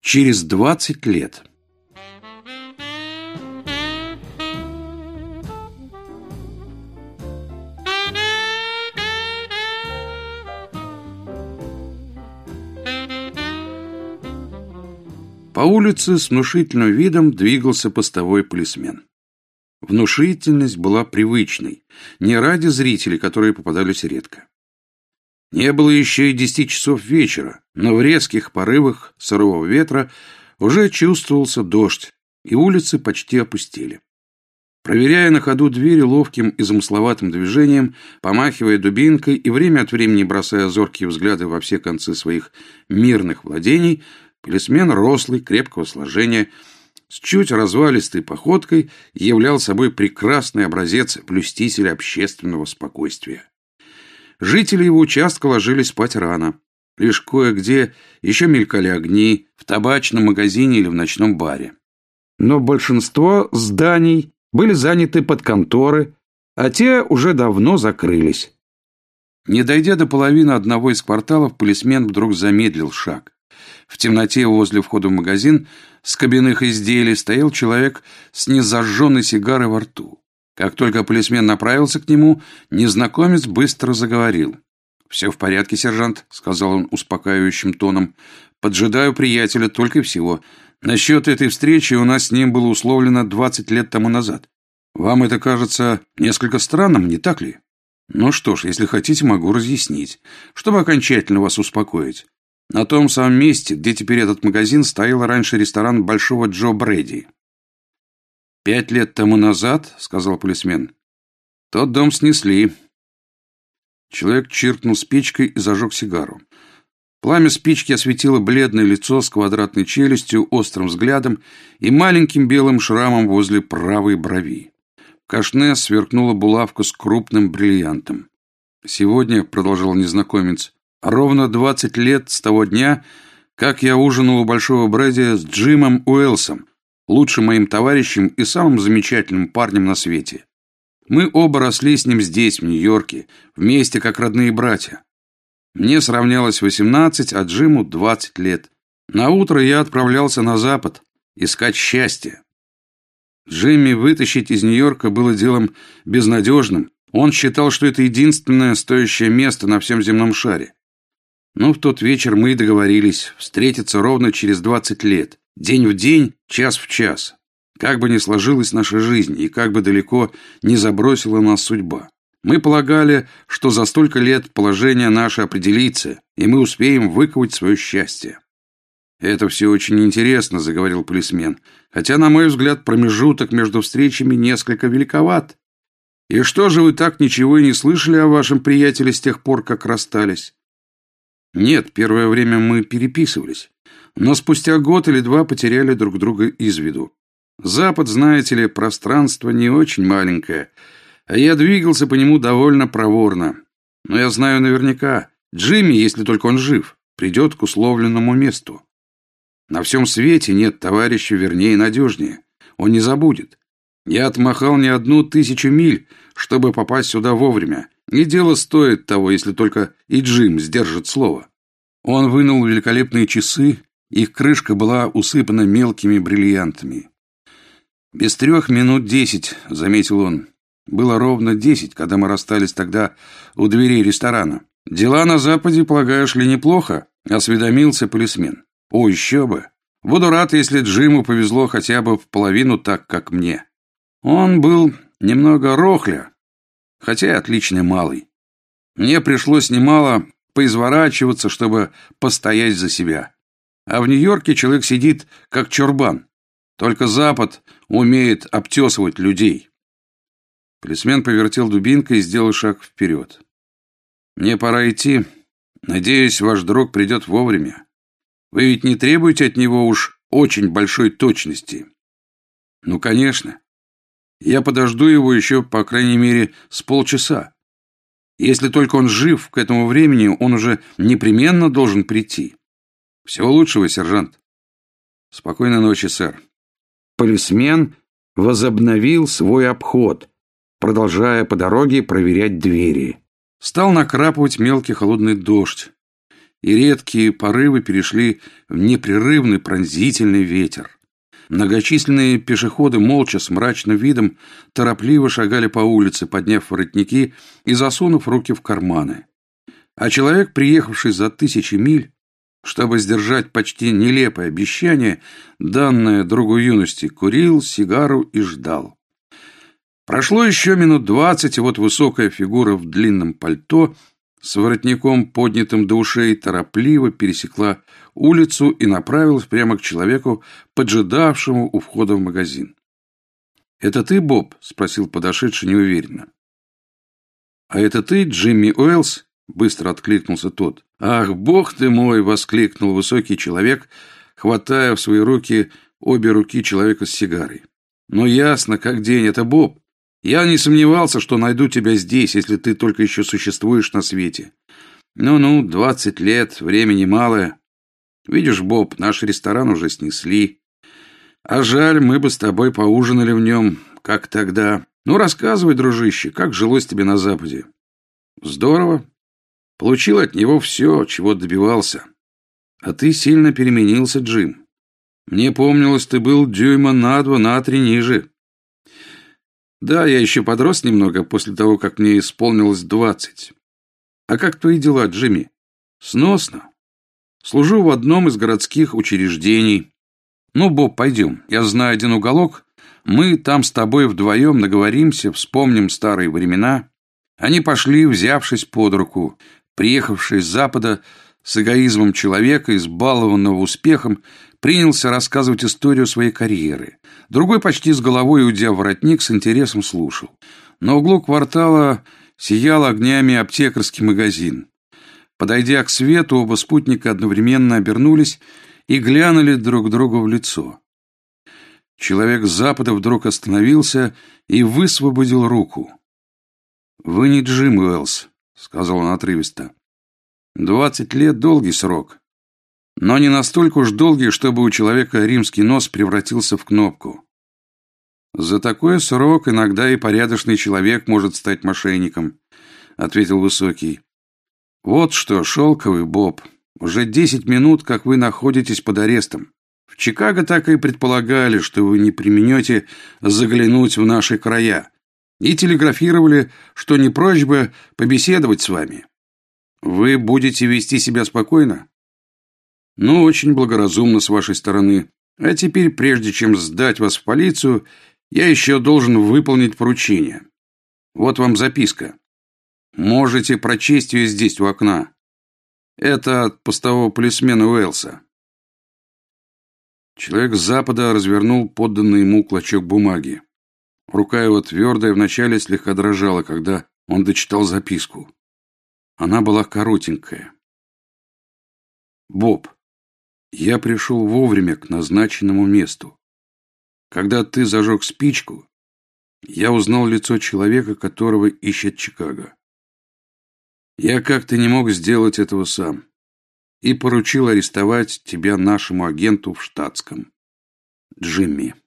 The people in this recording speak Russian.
через 20 лет. По улице с внушительным видом двигался постовой полисмен. Внушительность была привычной, не ради зрителей, которые попадались редко. Не было еще и 10 часов вечера, но в резких порывах сырого ветра уже чувствовался дождь, и улицы почти опустели. Проверяя на ходу двери ловким и замысловатым движением, помахивая дубинкой и время от времени бросая зоркие взгляды во все концы своих мирных владений, полисмен рослый, крепкого сложения, с чуть развалистой походкой являл собой прекрасный образец блюстителя общественного спокойствия. Жители его участка ложились спать рано. Лишь кое-где еще мелькали огни в табачном магазине или в ночном баре. Но большинство зданий были заняты под конторы, а те уже давно закрылись. Не дойдя до половины одного из кварталов, полисмен вдруг замедлил шаг. В темноте возле входа в магазин с кабинных изделий стоял человек с незажженной сигарой во рту. Как только полисмен направился к нему, незнакомец быстро заговорил. «Все в порядке, сержант», — сказал он успокаивающим тоном. «Поджидаю приятеля только и всего. Насчет этой встречи у нас с ним было условлено 20 лет тому назад. Вам это кажется несколько странным, не так ли? Ну что ж, если хотите, могу разъяснить, чтобы окончательно вас успокоить. На том самом месте, где теперь этот магазин, стоял раньше ресторан Большого Джо Брэди». 5 лет тому назад, — сказал полисмен, — тот дом снесли. Человек чиркнул спичкой и зажег сигару. Пламя спички осветило бледное лицо с квадратной челюстью, острым взглядом и маленьким белым шрамом возле правой брови. В кашне сверкнула булавка с крупным бриллиантом. «Сегодня, — продолжал незнакомец, — ровно 20 лет с того дня, как я ужинал у Большого Брэди с Джимом Уэллсом, лучшим моим товарищем и самым замечательным парнем на свете. Мы оба росли с ним здесь, в Нью-Йорке, вместе как родные братья. Мне сравнялось 18, а Джиму 20 лет. Наутро я отправлялся на Запад искать счастье. Джимми вытащить из Нью-Йорка было делом безнадежным. Он считал, что это единственное стоящее место на всем земном шаре. Но в тот вечер мы и договорились встретиться ровно через 20 лет. День в день, час в час. Как бы ни сложилась наша жизнь и как бы далеко не забросила нас судьба. Мы полагали, что за столько лет положение наше определится, и мы успеем выковать свое счастье. «Это все очень интересно», — заговорил полисмен, «хотя, на мой взгляд, промежуток между встречами несколько великоват. И что же вы так ничего и не слышали о вашем приятеле с тех пор, как расстались?» «Нет, первое время мы переписывались, но спустя год или два потеряли друг друга из виду. Запад, знаете ли, пространство не очень маленькое, а я двигался по нему довольно проворно. Но я знаю наверняка, Джимми, если только он жив, придет к условленному месту. На всем свете нет товарища вернее и надежнее. Он не забудет. Я отмахал не 1000 миль, чтобы попасть сюда вовремя, и дело стоит того, если только и Джим сдержит слово». Он вынул великолепные часы, их крышка была усыпана мелкими бриллиантами. «Без 3 минут 10, — заметил он. Было ровно 10, когда мы расстались тогда у дверей ресторана. Дела на Западе, полагаю, шли неплохо?» — осведомился полисмен. «О, еще бы! Буду рад, если Джиму повезло хотя бы в половину так, как мне. Он был немного рохля, хотя и отличный малый. Мне пришлось немало поизворачиваться, чтобы постоять за себя. А в Нью-Йорке человек сидит, как чурбан. Только Запад умеет обтесывать людей». Полисмен повертел дубинкой и сделал шаг вперед. «Мне пора идти. Надеюсь, ваш друг придет вовремя. Вы ведь не требуете от него уж очень большой точности?» «Ну, конечно. Я подожду его еще, по крайней мере, с полчаса. Если только он жив к этому времени, он уже непременно должен прийти. Всего лучшего, сержант». «Спокойной ночи, сэр». Полисмен возобновил свой обход, продолжая по дороге проверять двери. Стал накрапывать мелкий холодный дождь, и редкие порывы перешли в непрерывный пронзительный ветер. Многочисленные пешеходы молча с мрачным видом торопливо шагали по улице, подняв воротники и засунув руки в карманы. А человек, приехавший за 1000 миль, чтобы сдержать почти нелепое обещание, данное другу юности, курил сигару и ждал. Прошло еще минут 20, и вот высокая фигура в длинном пальто с воротником, поднятым до ушей, торопливо пересекла улицу и направилась прямо к человеку, поджидавшему у входа в магазин. «Это ты, Боб?» — спросил подошедший неуверенно. «А это ты, Джимми Уэллс?» — быстро откликнулся тот. «Ах, бог ты мой!» — воскликнул высокий человек, хватая в свои руки обе руки человека с сигарой. «Ну ясно, как день, это Боб. Я не сомневался, что найду тебя здесь, если ты только еще существуешь на свете. Ну-ну, 20 лет, времени малое. Видишь, Боб, наш ресторан уже снесли. А жаль, мы бы с тобой поужинали в нем, как тогда. Ну, рассказывай, дружище, как жилось тебе на Западе?» «Здорово. Получил от него все, чего добивался. А ты сильно переменился, Джим. Мне помнилось, ты был дюйма на 2, на 3 ниже. Да, я еще подрос немного после того, как мне исполнилось 20. А как твои дела, Джимми?» «Сносно. Служу в одном из городских учреждений. Ну, Боб, пойдем. Я знаю один уголок. Мы там с тобой вдвоем наговоримся, вспомним старые времена». Они пошли, взявшись под руку. Приехавший с Запада с эгоизмом человека, избалованного успехом, принялся рассказывать историю своей карьеры. Другой, почти с головой уйдя в воротник, с интересом слушал. На углу квартала сиял огнями аптекарский магазин. Подойдя к свету, оба спутника одновременно обернулись и глянули друг другу в лицо. Человек с Запада вдруг остановился и высвободил руку. «Вы не Джим Уэллс», — сказал он отрывисто. 20 лет — долгий срок. Но не настолько уж долгий, чтобы у человека римский нос превратился в кнопку. За такой срок иногда и порядочный человек может стать мошенником», — ответил Высокий. «Вот что, шелковый Боб, уже 10 минут, как вы находитесь под арестом. В Чикаго так и предполагали, что вы не преминете заглянуть в наши края, и телеграфировали, что не прочь бы побеседовать с вами. Вы будете вести себя спокойно?» «Ну, очень благоразумно с вашей стороны. А теперь, прежде чем сдать вас в полицию, я еще должен выполнить поручение. Вот вам записка. Можете прочесть ее здесь, у окна. Это от постового полисмена Уэллса». Человек с Запада развернул подданный ему клочок бумаги. Рука его твердая вначале слегка дрожала, когда он дочитал записку. Она была коротенькая. «Боб, я пришел вовремя к назначенному месту. Когда ты зажег спичку, я узнал лицо человека, которого ищет Чикаго. Я как-то не мог сделать этого сам и поручил арестовать тебя нашему агенту в штатском. Джимми».